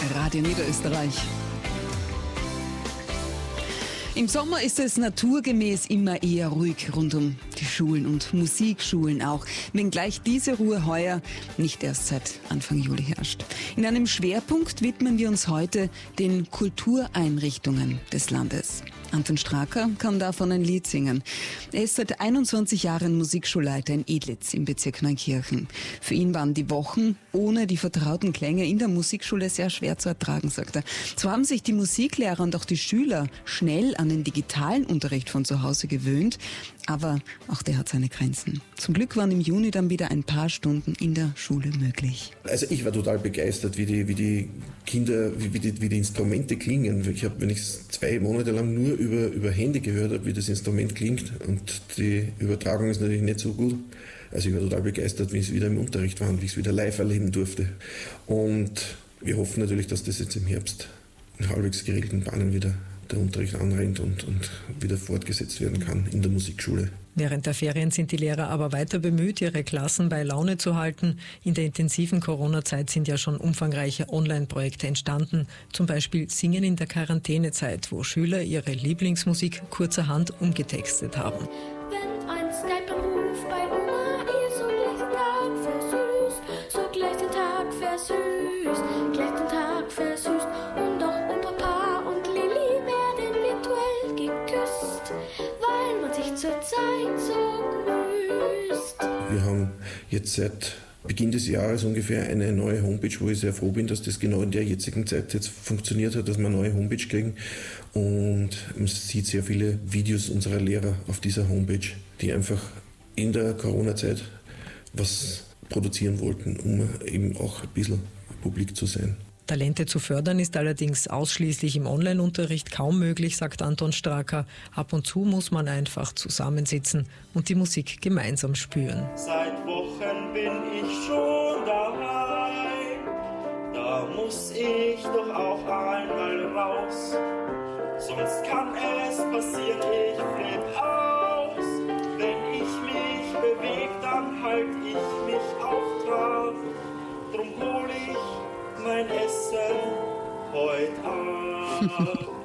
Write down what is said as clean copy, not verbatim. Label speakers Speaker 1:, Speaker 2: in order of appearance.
Speaker 1: Radio Niederösterreich. Im Sommer ist es naturgemäß immer eher ruhig rund um die Schulen und Musikschulen auch, wenngleich diese Ruhe heuer nicht erst seit Anfang Juli herrscht. In einem Schwerpunkt widmen wir uns heute den Kultureinrichtungen des Landes. Anton Straker kann davon ein Lied singen. Er ist seit 21 Jahren Musikschulleiter in Edlitz im Bezirk Neunkirchen. Für ihn waren die Wochen ohne die vertrauten Klänge in der Musikschule sehr schwer zu ertragen, sagt er. Zwar haben sich die Musiklehrer und auch die Schüler schnell an den digitalen Unterricht von zu Hause gewöhnt, aber auch der hat seine Grenzen. Zum Glück waren im Juni dann wieder ein paar Stunden in der Schule möglich.
Speaker 2: Also ich war total begeistert, wie die Kinder, wie die Instrumente klingen. Ich habe, wenn ich 2 Monate lang nur über Handy gehört habe, wie das Instrument klingt, und die Übertragung ist natürlich nicht so gut. Also ich war total begeistert, wie es wieder im Unterricht war und wie ich es wieder live erleben durfte. Und wir hoffen natürlich, dass das jetzt im Herbst in halbwegs geregelten Bahnen wieder der Unterricht anrennt und wieder fortgesetzt werden kann in der Musikschule.
Speaker 3: Während der Ferien sind die Lehrer aber weiter bemüht, ihre Klassen bei Laune zu halten. In der intensiven Corona-Zeit sind ja schon umfangreiche Online-Projekte entstanden. Zum Beispiel Singen in der Quarantänezeit, wo Schüler ihre Lieblingsmusik kurzerhand umgetextet haben.
Speaker 4: Wenn ein Skype-Anruf bei Oma ist, so gleich den Tag versüßt, so gleich den Tag versüßt, gleich den Tag versüßt. Und auch Papa und Lilly werden virtuell geküsst, weil man sich zur Zeit so grüßt.
Speaker 2: Wir haben jetzt seit Beginn des Jahres ungefähr eine neue Homepage, wo ich sehr froh bin, dass das genau in der jetzigen Zeit jetzt funktioniert hat, dass wir eine neue Homepage kriegen. Und man sieht sehr viele Videos unserer Lehrer auf dieser Homepage, die einfach in der Corona-Zeit was produzieren wollten, um eben auch ein bisschen publik zu sein.
Speaker 3: Talente zu fördern ist allerdings ausschließlich im Online-Unterricht kaum möglich, sagt Anton Straker. Ab und zu muss man einfach zusammensitzen und die Musik gemeinsam spüren.
Speaker 5: Seit Wochen bin ich schon daheim, da muss ich doch auch einmal raus. Sonst kann es passieren, ich flipp aus. Wenn ich mich bewege, dann halt ich mich auf Trab. Drum hol ich mein Essen heute ab.